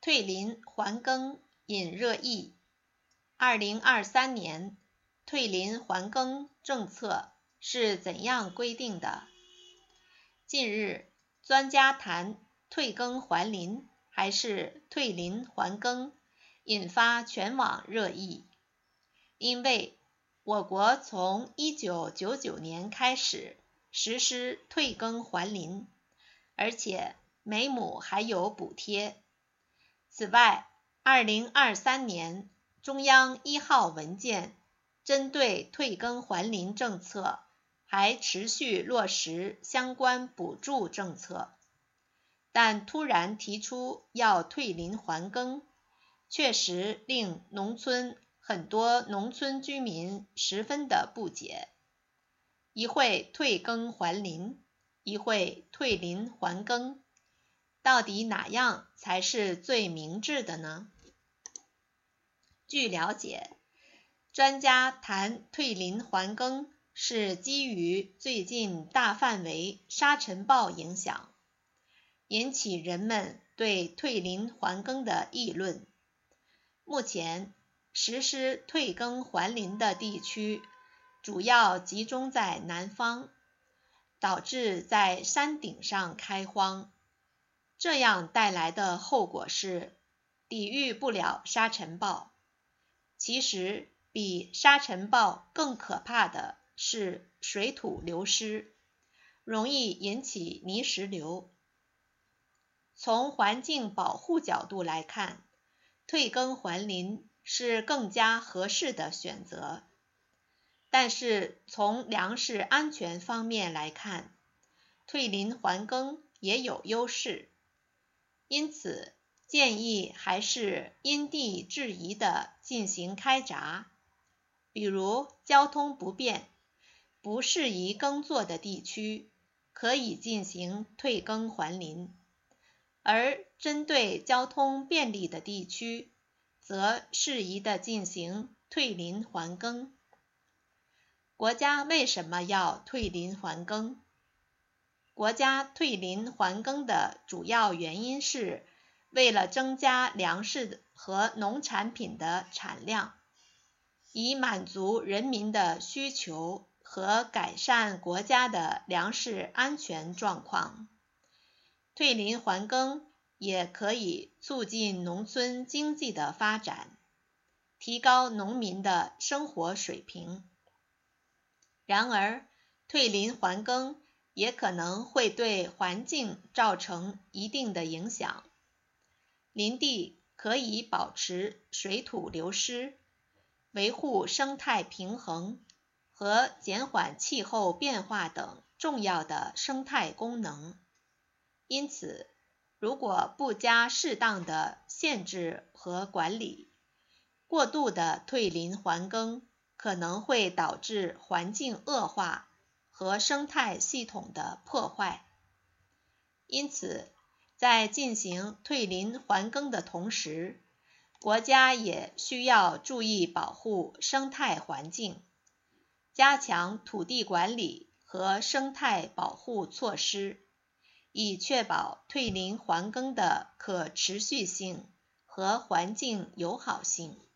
退林还耕引热议。2023年退林还耕政策是怎样规定的？近日，专家谈退耕还林还是退林还耕，引发全网热议。因为我国从1999年开始实施退耕还林，而且每亩还有补贴。此外，2023年中央1号文件针对退耕还林政策还持续落实相关补助政策，但突然提出要退林还耕，确实令很多农村居民十分的不解。一会退耕还林，一会退林还耕，到底哪样才是最明智的呢？据了解，专家谈退林还耕是基于最近大范围沙尘暴影响，引起人们对退林还耕的议论。目前实施退耕还林的地区主要集中在南方，导致在山顶上开荒，这样带来的后果是抵御不了沙尘暴。其实比沙尘暴更可怕的是水土流失，容易引起泥石流。从环境保护角度来看，退耕还林是更加合适的选择。但是从粮食安全方面来看，退林还耕也有优势。因此，建议还是因地制宜地进行开闸。比如交通不便、不适宜耕作的地区，可以进行退耕还林。而针对交通便利的地区，则适宜地进行退林还耕。国家为什么要退林还耕？国家退林还耕的主要原因是为了增加粮食和农产品的产量，以满足人民的需求和改善国家的粮食安全状况。退林还耕也可以促进农村经济的发展，提高农民的生活水平。然而，退林还耕也可能会对环境造成一定的影响。林地可以保持水土流失，维护生态平衡和减缓气候变化等重要的生态功能。因此，如果不加适当的限制和管理，过度的退林还耕可能会导致环境恶化和生态系统的破坏。因此，在进行退林还耕的同时，国家也需要注意保护生态环境，加强土地管理和生态保护措施，以确保退林还耕的可持续性和环境友好性。